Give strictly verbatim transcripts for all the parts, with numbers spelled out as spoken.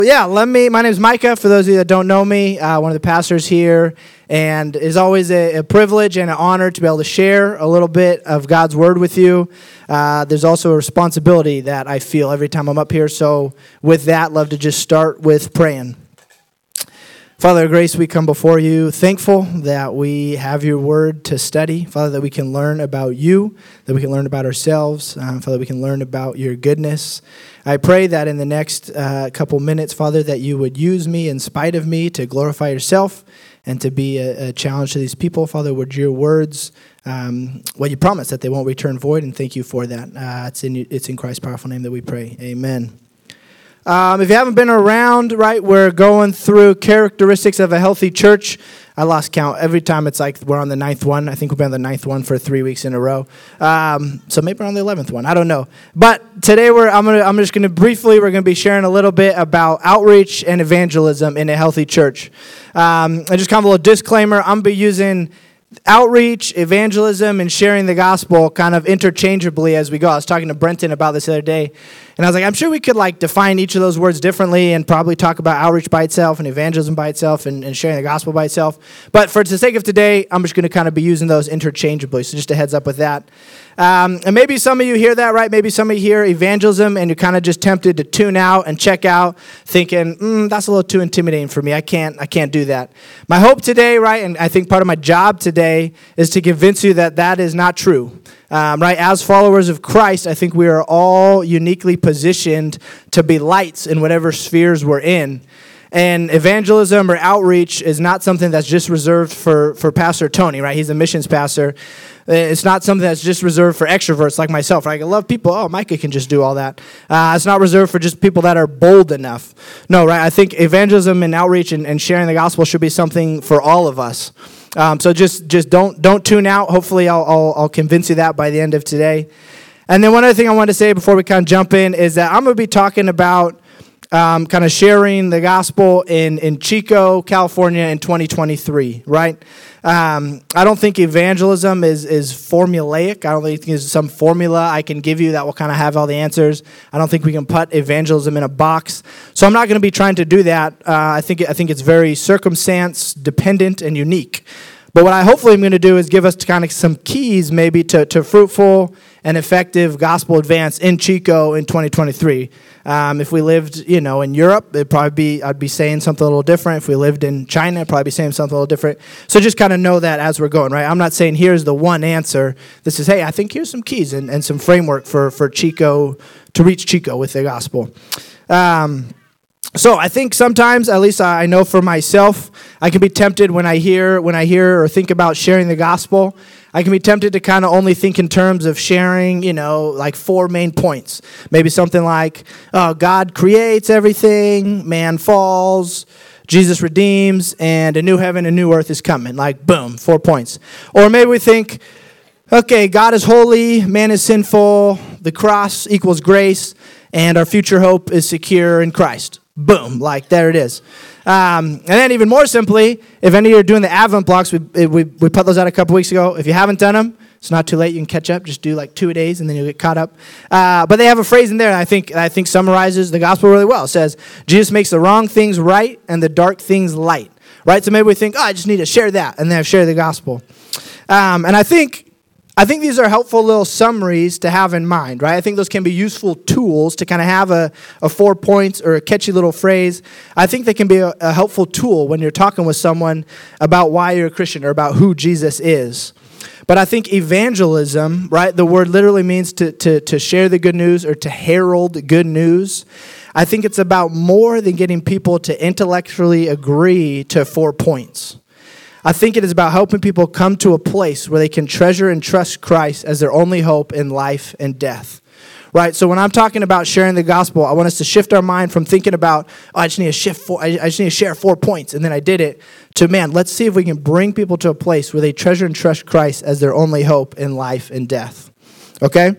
Yeah, let me, my name is Micah, for those of you that don't know me, uh, one of the pastors here, and it's always a, a privilege and an honor to be able to share a little bit of God's Word with you. Uh, there's also a responsibility that I feel every time I'm up here, so with that, love to just start with praying. Father of grace, we come before you thankful that we have your word to study. Father, that we can learn about you, that we can learn about ourselves. Um, Father, we can learn about your goodness. I pray that in the next uh, couple minutes, Father, that you would use me in spite of me to glorify yourself and to be a, a challenge to these people. Father, would your words, um, what you promised, that they won't return void, and thank you for that. Uh, it's in it's in Christ's powerful name that we pray. Amen. Um, if you haven't been around, right, we're going through characteristics of a healthy church. I lost count. Every time it's like we're on the ninth one. I think we've been on the ninth one for three weeks in a row. Um, so maybe we're on the eleventh one. I don't know. But today we're I'm gonna I'm just gonna briefly we're gonna be sharing a little bit about outreach and evangelism in a healthy church. Um, and just kind of a little disclaimer. I'm gonna be using outreach, evangelism, and sharing the gospel kind of interchangeably as we go. I was talking to Brenton about this the other day, and I was like, I'm sure we could like define each of those words differently and probably talk about outreach by itself and evangelism by itself and, and sharing the gospel by itself. But for the sake of today, I'm just going to kind of be using those interchangeably. So just a heads up with that. Um, and maybe some of you hear that, right? Maybe some of you hear evangelism and you're kind of just tempted to tune out and check out, thinking, mm, that's a little too intimidating for me. I can't, I can't do that. My hope today, right, and I think part of my job today is to convince you that that is not true. Um, right, as followers of Christ, I think we are all uniquely positioned to be lights in whatever spheres we're in. And evangelism or outreach is not something that's just reserved for, for Pastor Tony, right? He's a missions pastor. It's not something that's just reserved for extroverts like myself, right? I love people. Oh, Micah can just do all that. Uh, it's not reserved for just people that are bold enough. No, right? I think evangelism and outreach and, and sharing the gospel should be something for all of us. Um, so just just don't don't tune out. Hopefully, I'll, I'll I'll convince you that by the end of today. And then one other thing I wanted to say before we kind of jump in is that I'm going to be talking about Um, kind of sharing the gospel in, in Chico, California in twenty twenty-three, right? Um, I don't think evangelism is, is formulaic. I don't think there's some formula I can give you that will kind of have all the answers. I don't think we can put evangelism in a box. So I'm not going to be trying to do that. Uh, I think I think it's very circumstance dependent and unique. But what I hopefully am going to do is give us kind of some keys maybe to, to fruitful and effective gospel advance in Chico in twenty twenty-three. Um, if we lived, you know, in Europe, it'd probably be, I'd be saying something a little different. If we lived in China, I'd probably be saying something a little different. So just kind of know that as we're going, right? I'm not saying here's the one answer. This is, hey, I think here's some keys and, and some framework for, for Chico, to reach Chico with the gospel. Um So I think sometimes, at least I know for myself, I can be tempted when I hear when I hear or think about sharing the gospel. I can be tempted to kind of only think in terms of sharing, you know, like four main points. Maybe something like, oh, God creates everything, man falls, Jesus redeems, and a new heaven, a new earth is coming. Like, boom, four points. Or maybe we think, okay, God is holy, man is sinful, the cross equals grace, and our future hope is secure in Christ. Boom, like there it is. Um, and then even more simply, if any of you are doing the Advent blocks, we, we we put those out a couple weeks ago. If you haven't done them, it's not too late. You can catch up. Just do like two a days, and then you'll get caught up. Uh, but they have a phrase in there that I think I think summarizes the gospel really well. It says, Jesus makes the wrong things right and the dark things light. Right? So maybe we think, oh, I just need to share that, and then share the gospel. Um, and I think... I think these are helpful little summaries to have in mind, right? I think those can be useful tools to kind of have a, a four points or a catchy little phrase. I think they can be a, a helpful tool when you're talking with someone about why you're a Christian or about who Jesus is. But I think evangelism, right, the word literally means to, to, to share the good news or to herald good news. I think it's about more than getting people to intellectually agree to four points. I think it is about helping people come to a place where they can treasure and trust Christ as their only hope in life and death. Right? So when I'm talking about sharing the gospel, I want us to shift our mind from thinking about, oh, I just need to shift four, I just need to share four points, and then I did it, to, man, let's see if we can bring people to a place where they treasure and trust Christ as their only hope in life and death. Okay?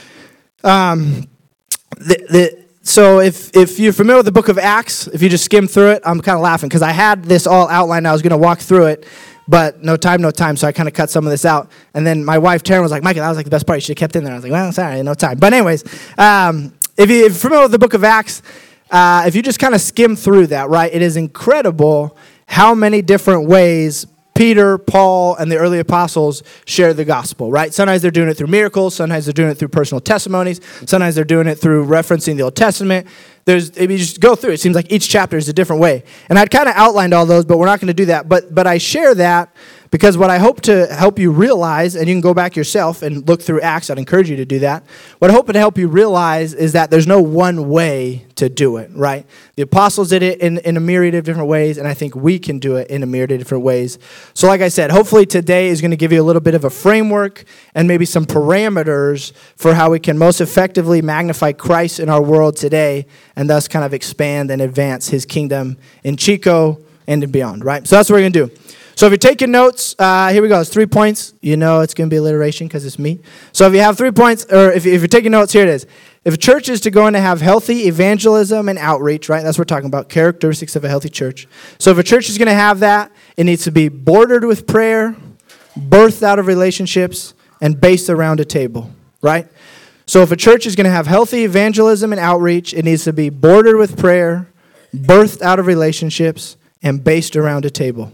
Um, the the So if if you're familiar with the book of Acts, if you just skim through it, I'm kind of laughing because I had this all outlined. I was going to walk through it, but no time, no time. So I kind of cut some of this out. And then my wife, Taryn, was like, Micah, that was like the best part. You should have kept in there. I was like, well, sorry, no time. But anyways, um, if, you, if you're familiar with the book of Acts, uh, if you just kind of skim through that, right, it is incredible how many different ways Peter, Paul, and the early apostles share the gospel, right? Sometimes they're doing it through miracles. Sometimes they're doing it through personal testimonies. Sometimes they're doing it through referencing the Old Testament. There's, if you just go through it, it seems like each chapter is a different way. And I'd kind of outlined all those, but we're not going to do that. But but I share that because what I hope to help you realize, and you can go back yourself and look through Acts, I'd encourage you to do that. What I hope to help you realize is that there's no one way to do it, right? The apostles did it in, in a myriad of different ways, and I think we can do it in a myriad of different ways. So like I said, hopefully today is going to give you a little bit of a framework and maybe some parameters for how we can most effectively magnify Christ in our world today and thus kind of expand and advance his kingdom in Chico and beyond, right? So that's what we're going to do. So if you're taking notes, uh, here we go. It's three points. You know it's going to be alliteration because it's me. So if you have three points, or if, if you're taking notes, here it is. If a church is to go in to have healthy evangelism and outreach, right? That's what we're talking about, characteristics of a healthy church. So if a church is going to have that, it needs to be bordered with prayer, birthed out of relationships, and based around a table, right? So if a church is going to have healthy evangelism and outreach, it needs to be bordered with prayer, birthed out of relationships, and based around a table.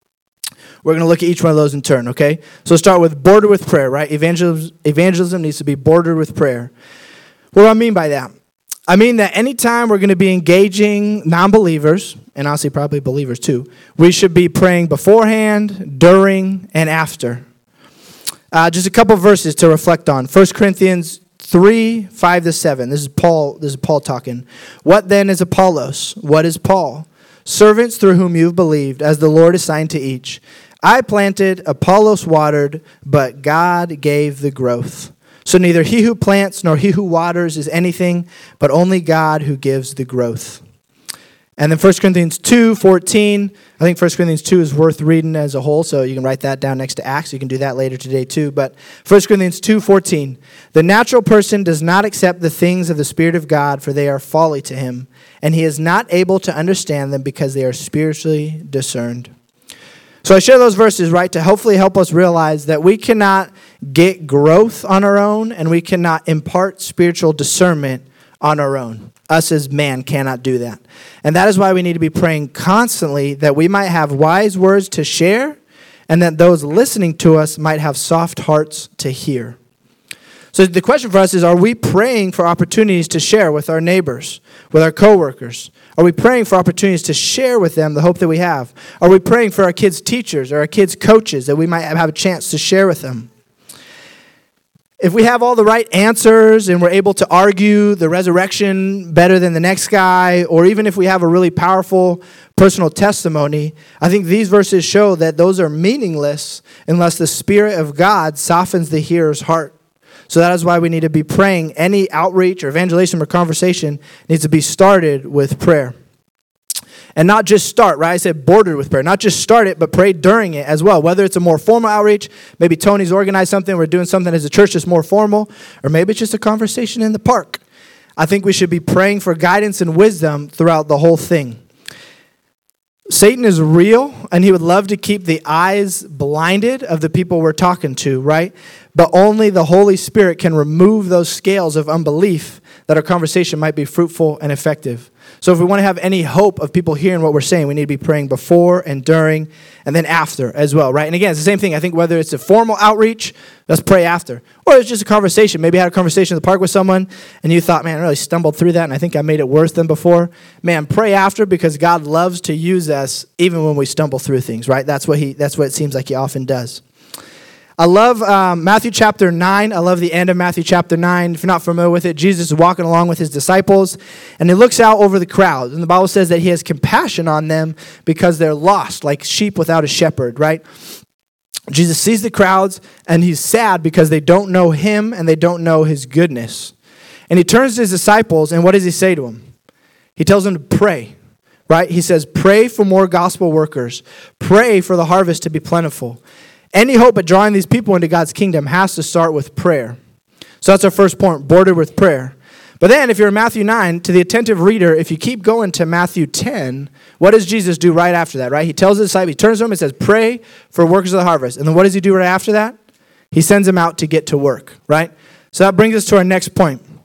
We're going to look at each one of those in turn, okay? So start with bordered with prayer, right? Evangelism, evangelism needs to be bordered with prayer. What do I mean by that? I mean that anytime we're going to be engaging non-believers, and honestly probably believers too, we should be praying beforehand, during, and after. Uh, just a couple verses to reflect on. First Corinthians three, five to seven. This is Paul, this is Paul talking. What then is Apollos? What is Paul? Servants through whom you've believed, as the Lord assigned to each. I planted, Apollos watered, but God gave the growth. So neither he who plants nor he who waters is anything, but only God who gives the growth. And then First Corinthians two fourteen. I think First Corinthians two is worth reading as a whole, so you can write that down next to Acts. You can do that later today too. But First Corinthians two fourteen. The natural person does not accept the things of the Spirit of God, for they are folly to him, and he is not able to understand them because they are spiritually discerned. So I share those verses, right, to hopefully help us realize that we cannot get growth on our own, and we cannot impart spiritual discernment on our own. Us as man cannot do that. And that is why we need to be praying constantly that we might have wise words to share, and that those listening to us might have soft hearts to hear. So the question for us is, are we praying for opportunities to share with our neighbors, with our coworkers? Are we praying for opportunities to share with them the hope that we have? Are we praying for our kids' teachers or our kids' coaches that we might have a chance to share with them? If we have all the right answers and we're able to argue the resurrection better than the next guy, or even if we have a really powerful personal testimony, I think these verses show that those are meaningless unless the Spirit of God softens the hearer's heart. So that is why we need to be praying. Any outreach or evangelism or conversation needs to be started with prayer. And not just start, right? I said bordered with prayer. Not just start it, but pray during it as well. Whether it's a more formal outreach, maybe Tony's organized something, we're doing something as a church that's more formal, or maybe it's just a conversation in the park. I think we should be praying for guidance and wisdom throughout the whole thing. Satan is real, and he would love to keep the eyes blinded of the people we're talking to, right? But only the Holy Spirit can remove those scales of unbelief that our conversation might be fruitful and effective. So if we want to have any hope of people hearing what we're saying, we need to be praying before and during and then after as well, right? And again, it's the same thing. I think whether it's a formal outreach, let's pray after. Or it's just a conversation. Maybe I had a conversation in the park with someone and you thought, man, I really stumbled through that and I think I made it worse than before. Man, pray after, because God loves to use us even when we stumble through things, right? That's what he. That's what it seems like he often does. I love um, Matthew chapter nine. I love the end of Matthew chapter nine. If you're not familiar with it, Jesus is walking along with his disciples, and he looks out over the crowd. And the Bible says that he has compassion on them because they're lost, like sheep without a shepherd, right? Jesus sees the crowds, and he's sad because they don't know him and they don't know his goodness. And he turns to his disciples, and what does he say to them? He tells them to pray, right? He says, pray for more gospel workers. Pray for the harvest to be plentiful. Any hope at drawing these people into God's kingdom has to start with prayer. So that's our first point, bordered with prayer. But then if you're in Matthew nine, to the attentive reader, if you keep going to Matthew ten, what does Jesus do right after that, right? He tells his disciples, he turns to them and says, pray for workers of the harvest. And then what does he do right after that? He sends them out to get to work, right? So that brings us to our next point.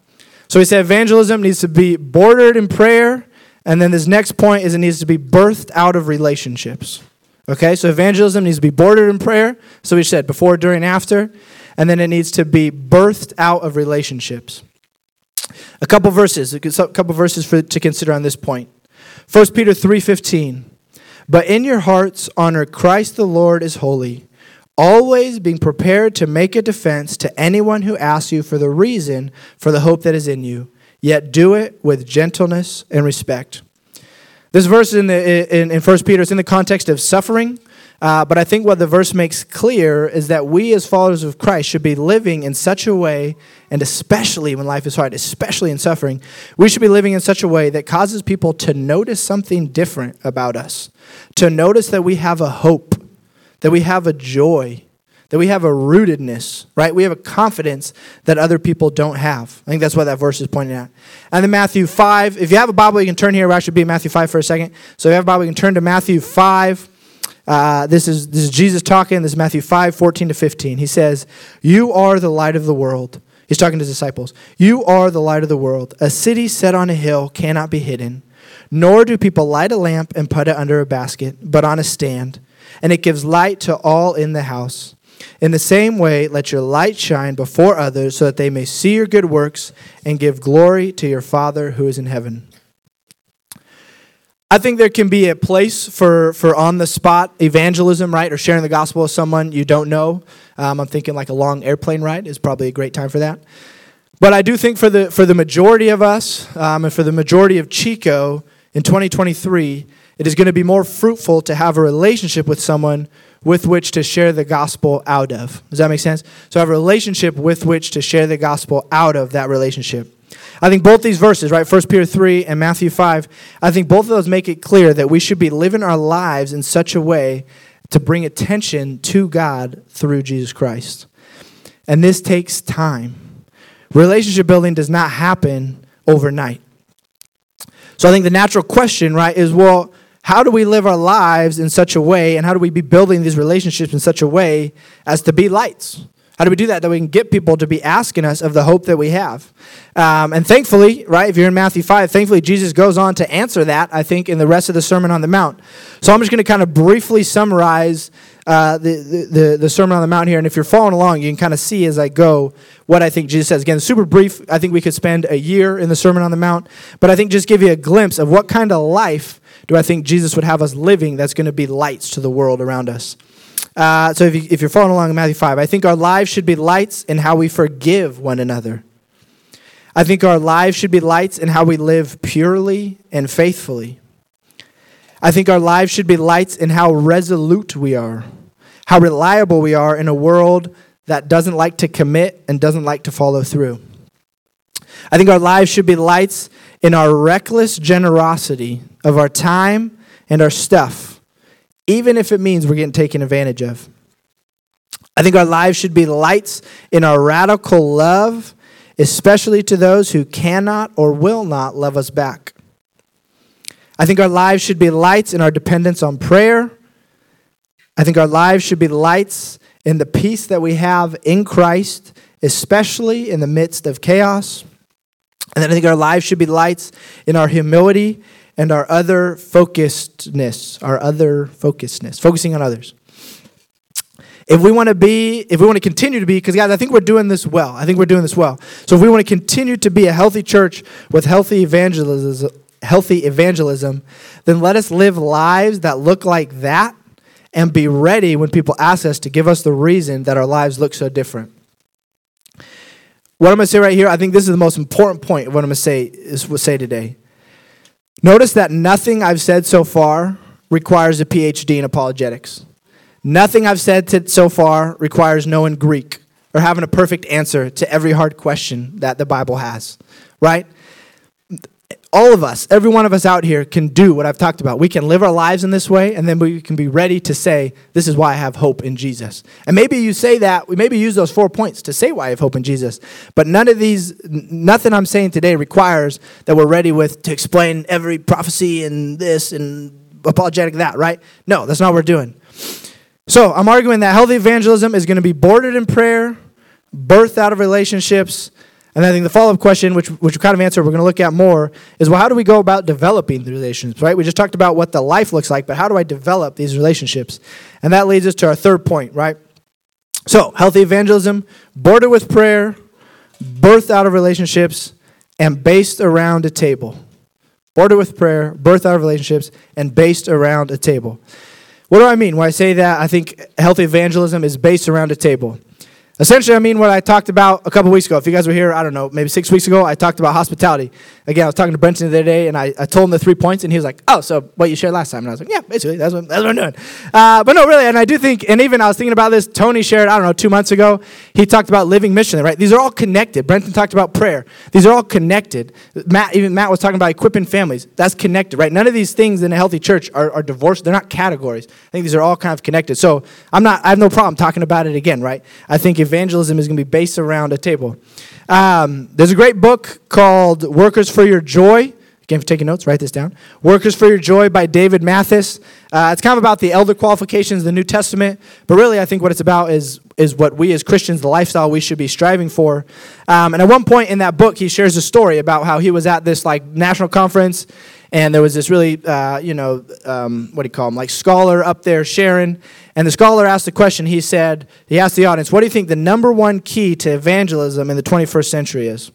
So we said evangelism needs to be bordered in prayer. And then this next point is it needs to be birthed out of relationships. Okay, so evangelism needs to be bordered in prayer. So we said before, during, after. And then it needs to be birthed out of relationships. A couple verses, a couple verses for, to consider on this point. First Peter three fifteen. But in your hearts honor Christ the Lord as holy, always being prepared to make a defense to anyone who asks you for the reason for the hope that is in you, yet do it with gentleness and respect. This verse in the in, in First Peter is in the context of suffering, uh, but I think what the verse makes clear is that we as followers of Christ should be living in such a way, and especially when life is hard, especially in suffering, we should be living in such a way that causes people to notice something different about us, to notice that we have a hope, that we have a joy, that we have a rootedness, right? We have a confidence that other people don't have. I think that's what that verse is pointing at. And then Matthew five, if you have a Bible, you can turn here. We'll actually be in Matthew five for a second. So if you have a Bible, you can turn to Matthew five. Uh, this is this is Jesus talking. This is Matthew five, fourteen to fifteen. He says, you are the light of the world. He's talking to his disciples. You are the light of the world. A city set on a hill cannot be hidden, nor do people light a lamp and put it under a basket, but on a stand, and it gives light to all in the house. In the same way, let your light shine before others so that they may see your good works and give glory to your Father who is in heaven. I think there can be a place for, for on-the-spot evangelism, right, or sharing the gospel with someone you don't know. Um, I'm thinking like a long airplane ride is probably a great time for that. But I do think for the for the majority of us um, and for the majority of Chico in twenty twenty-three, it is going to be more fruitful to have a relationship with someone with which to share the gospel out of. Does that make sense? So have a relationship with which to share the gospel out of that relationship. I think both these verses, right, First Peter three and Matthew five, I think both of those make it clear that we should be living our lives in such a way to bring attention to God through Jesus Christ. And this takes time. Relationship building does not happen overnight. So I think the natural question, right, is, well, how do we live our lives in such a way, and how do we be building these relationships in such a way as to be lights? How do we do that? That we can get people to be asking us of the hope that we have. Um, and thankfully, right, if you're in Matthew five, thankfully Jesus goes on to answer that, I think, in the rest of the Sermon on the Mount. So I'm just going to kind of briefly summarize uh, the, the, the Sermon on the Mount here. And if you're following along, you can kind of see as I go what I think Jesus says. Again, super brief. I think we could spend a year in the Sermon on the Mount. But I think just give you a glimpse of what kind of life do I think Jesus would have us living that's going to be lights to the world around us. Uh, so if, you, if you're following along in Matthew five, I think our lives should be lights in how we forgive one another. I think our lives should be lights in how we live purely and faithfully. I think our lives should be lights in how resolute we are, how reliable we are in a world that doesn't like to commit and doesn't like to follow through. I think our lives should be lights in our reckless generosity of our time and our stuff, even if it means we're getting taken advantage of. I think our lives should be lights in our radical love, especially to those who cannot or will not love us back. I think our lives should be lights in our dependence on prayer. I think our lives should be lights in the peace that we have in Christ, especially in the midst of chaos. And then I think our lives should be lights in our humility and our other focusedness, our other focusedness, focusing on others. If we want to be, if we want to continue to be, because guys, I think we're doing this well. I think we're doing this well. So if we want to continue to be a healthy church with healthy evangelism, healthy evangelism, then let us live lives that look like that and be ready when people ask us to give us the reason that our lives look so different. What I'm going to say right here, I think this is the most important point of what I'm going to say, is what say today. Notice that nothing I've said so far requires a P H D in apologetics. Nothing I've said to, so far requires knowing Greek or having a perfect answer to every hard question that the Bible has, right? All of us, every one of us out here can do what I've talked about. We can live our lives in this way, and then we can be ready to say, this is why I have hope in Jesus. And maybe you say that, we maybe use those four points to say why I have hope in Jesus. But none of these, nothing I'm saying today requires that we're ready with to explain every prophecy and this and apologetic that, right? No, that's not what we're doing. So I'm arguing that healthy evangelism is going to be bordered in prayer, birthed out of relationships, And I think the follow-up question, which which we kind of answer, we're going to look at more, is, well, how do we go about developing the relationships, right? We just talked about what the life looks like, but how do I develop these relationships? And that leads us to our third point, right? So, healthy evangelism, bordered with prayer, birthed out of relationships, and based around a table. Bordered with prayer, birthed out of relationships, and based around a table. What do I mean when I say that I think healthy evangelism is based around a table? Essentially, I mean what I talked about a couple weeks ago. If you guys were here, I don't know, maybe six weeks ago, I talked about hospitality. Again, I was talking to Brenton the other day, and I, I told him the three points, and he was like, oh, so what you shared last time. And I was like, yeah, basically, that's what, that's what I'm doing. Uh, but no, really, and I do think, and even I was thinking about this, Tony shared, I don't know, two months ago, he talked about living missionally, right? These are all connected. Brenton talked about prayer. These are all connected. Matt, even Matt was talking about equipping families. That's connected, right? None of these things in a healthy church are, are divorced. They're not categories. I think these are all kind of connected. So I'm not, I have no problem talking about it again, right? I think evangelism is going to be based around a table. Um, there's a great book called Workers for Your Joy. Again, if you're taking notes, write this down. Workers for Your Joy by David Mathis. Uh, it's kind of about the elder qualifications of the New Testament, but really I think what it's about is, is what we as Christians, the lifestyle we should be striving for. Um, and at one point in that book, he shares a story about how he was at this like national conference, and there was this really, uh, you know, um, what do you call him, like scholar up there sharing. And the scholar asked a question. He said, he asked the audience, what do you think the number one key to evangelism in the twenty-first century is?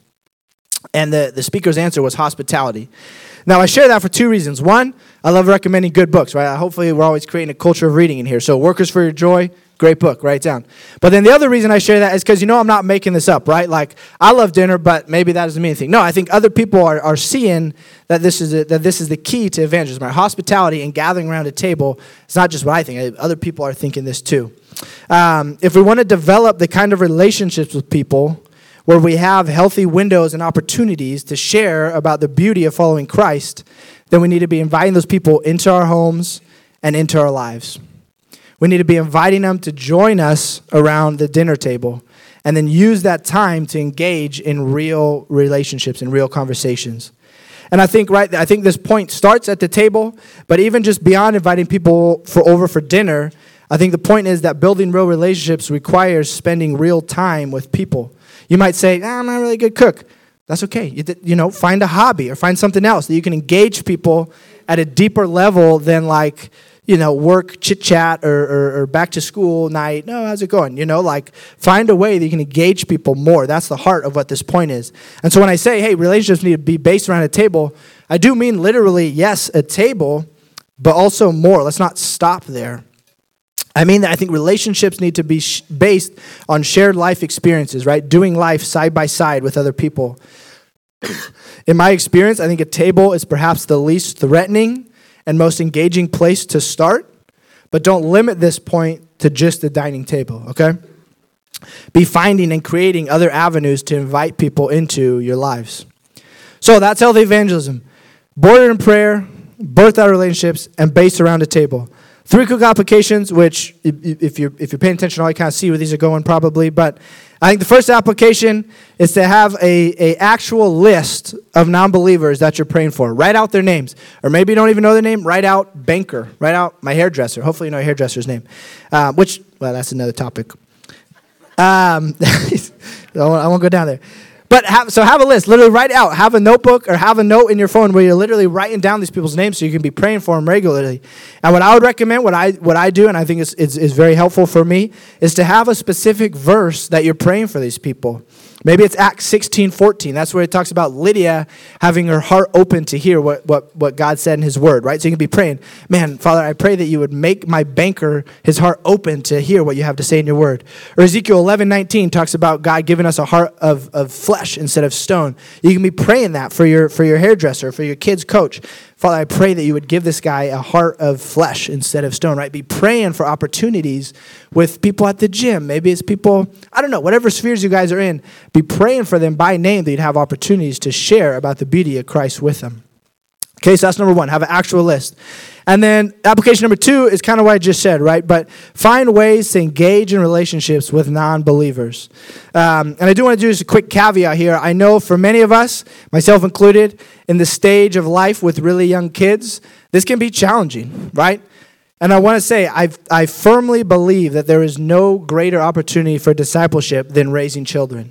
And the, the speaker's answer was hospitality. Now, I share that for two reasons. One, I love recommending good books, right? Hopefully, we're always creating a culture of reading in here. So, Workers for Your Joy, great book, write it down. But then the other reason I share that is because, you know, I'm not making this up, right? Like, I love dinner, but maybe that doesn't mean anything. No, I think other people are, are seeing that this is a, that this is the key to evangelism, right? Hospitality and gathering around a table. It's not just what I think. Other people are thinking this too. Um, if we want to develop the kind of relationships with people where we have healthy windows and opportunities to share about the beauty of following Christ, then we need to be inviting those people into our homes and into our lives. We need to be inviting them to join us around the dinner table and then use that time to engage in real relationships and real conversations. And I think, right, I think this point starts at the table, but even just beyond inviting people for over for dinner, I think the point is that building real relationships requires spending real time with people. You might say, ah, I'm not a really good cook. That's okay. You, you know, find a hobby or find something else that you can engage people at a deeper level than like, you know, work, chit-chat, or, or, or back to school night. No, how's it going? You know, like find a way that you can engage people more. That's the heart of what this point is. And so when I say, hey, relationships need to be based around a table, I do mean literally, yes, a table, but also more. Let's not stop there. I mean that I think relationships need to be sh- based on shared life experiences, right? Doing life side by side with other people. In my experience, I think a table is perhaps the least threatening and most engaging place to start, but don't limit this point to just the dining table, okay? Be finding and creating other avenues to invite people into your lives. So that's healthy evangelism. Bordered in prayer, birthed out relationships, and based around a table. Three quick applications, which if you're, if you're paying attention, all you kind of see where these are going probably. But I think the first application is to have a, a actual list of non-believers that you're praying for. Write out their names. Or maybe you don't even know their name. Write out banker. Write out my hairdresser. Hopefully you know your hairdresser's name. Uh, which, well, that's another topic. Um, I won't go down there. But have, so have a list. Literally write it out. Have a notebook or have a note in your phone where you're literally writing down these people's names so you can be praying for them regularly. And what I would recommend, what I what I do, and I think is is, is very helpful for me, is to have a specific verse that you're praying for these people. Maybe it's Acts sixteen fourteen. That's where it talks about Lydia having her heart open to hear what, what, what God said in his word, right? So you can be praying, man, Father, I pray that you would make my banker his heart open to hear what you have to say in your word. Or Ezekiel eleven nineteen talks about God giving us a heart of, of flesh instead of stone. You can be praying that for your for your hairdresser, for your kid's coach. Father, I pray that you would give this guy a heart of flesh instead of stone, right? Be praying for opportunities with people at the gym. Maybe it's people, I don't know, whatever spheres you guys are in, be praying for them by name that you'd have opportunities to share about the beauty of Christ with them. Okay, so that's number one, have an actual list. And then application number two is kind of what I just said, right? But find ways to engage in relationships with non-believers. Um, and I do want to do just a quick caveat here. I know for many of us, myself included, in the stage of life with really young kids, this can be challenging, right? And I want to say, I I firmly believe that there is no greater opportunity for discipleship than raising children.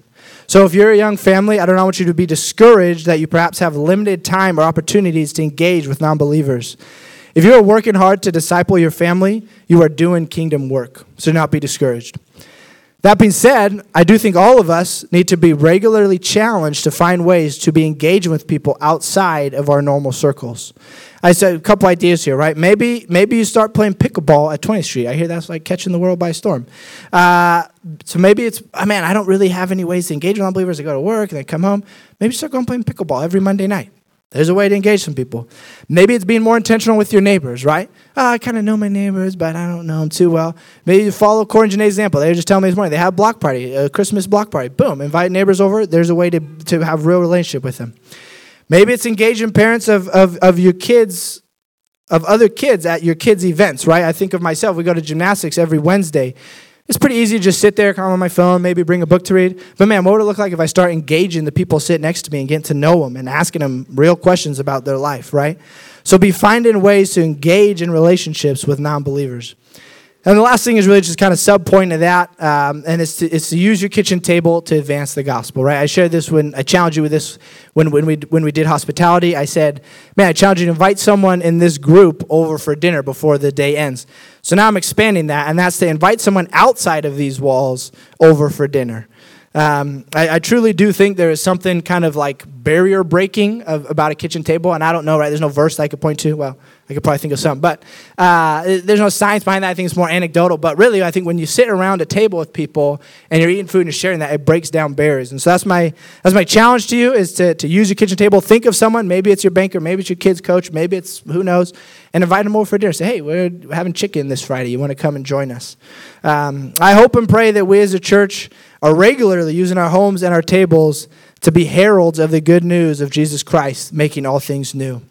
So if you're a young family, I do not want you to be discouraged that you perhaps have limited time or opportunities to engage with non-believers. If you are working hard to disciple your family, you are doing kingdom work. So do not be discouraged. That being said, I do think all of us need to be regularly challenged to find ways to be engaging with people outside of our normal circles. I said a couple ideas here, right? Maybe maybe you start playing pickleball at twentieth Street. I hear that's like catching the world by storm. Uh, so maybe it's, oh man, I don't really have any ways to engage with unbelievers. I go to work and they come home. Maybe start going playing pickleball every Monday night. There's a way to engage some people. Maybe it's being more intentional with your neighbors, right? Oh, I kind of know my neighbors, but I don't know them too well. Maybe you follow Corey and Janae's example. They were just telling me this morning, they have a block party, a Christmas block party. Boom, invite neighbors over. There's a way to, to have a real relationship with them. Maybe it's engaging parents of, of, of your kids, of other kids at your kids' events, right? I think of myself. We go to gymnastics every Wednesday. It's pretty easy to just sit there, come on my phone, maybe bring a book to read. But man, what would it look like if I start engaging the people sitting next to me and getting to know them and asking them real questions about their life, right? So be finding ways to engage in relationships with non-believers. And the last thing is really just kind of sub-point of that, um, and it's to, it's to use your kitchen table to advance the gospel, right? I shared this when, I challenged you with this when, when, we, when we did hospitality. I said, man, I challenge you to invite someone in this group over for dinner before the day ends. So now I'm expanding that, and that's to invite someone outside of these walls over for dinner. Um, I, I truly do think there is something kind of like barrier breaking of, about a kitchen table, and I don't know, right? There's no verse that I could point to. Well, I could probably think of some, but uh, there's no science behind that. I think it's more anecdotal. But really, I think when you sit around a table with people and you're eating food and you're sharing that, it breaks down barriers. And so that's my that's my challenge to you is to, to use your kitchen table. Think of someone. Maybe it's your banker. Maybe it's your kid's coach. Maybe it's who knows. And invite them over for dinner. Say, hey, we're having chicken this Friday. You want to come and join us? Um, I hope and pray that we as a church are regularly using our homes and our tables to be heralds of the good news of Jesus Christ, making all things new.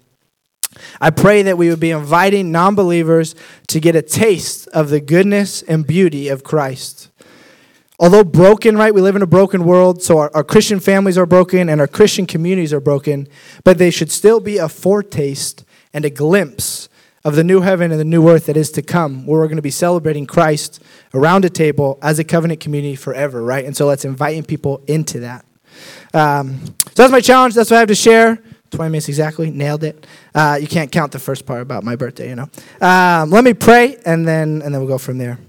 I pray that we would be inviting non-believers to get a taste of the goodness and beauty of Christ. Although broken, right, we live in a broken world, so our, our Christian families are broken and our Christian communities are broken, but they should still be a foretaste and a glimpse of the new heaven and the new earth that is to come, where we're going to be celebrating Christ around a table as a covenant community forever, right? And so let's invite people into that. Um, so that's my challenge. That's what I have to share. twenty minutes exactly. Nailed it. Uh, you can't count the first part about my birthday, you know. Um, let me pray, and then and then we'll go from there.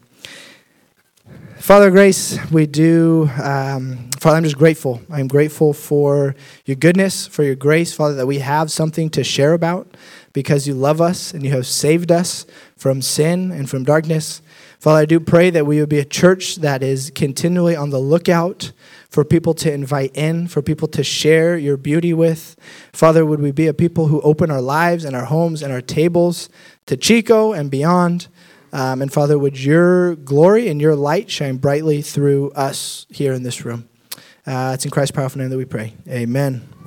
Father Grace, we do, um, Father, I'm just grateful. I'm grateful for your goodness, for your grace, Father, that we have something to share about because you love us and you have saved us from sin and from darkness. Father, I do pray that we would be a church that is continually on the lookout for people to invite in, for people to share your beauty with. Father, would we be a people who open our lives and our homes and our tables to Chico and beyond? Um, and Father, would your glory and your light shine brightly through us here in this room? Uh, it's in Christ's powerful name that we pray. Amen.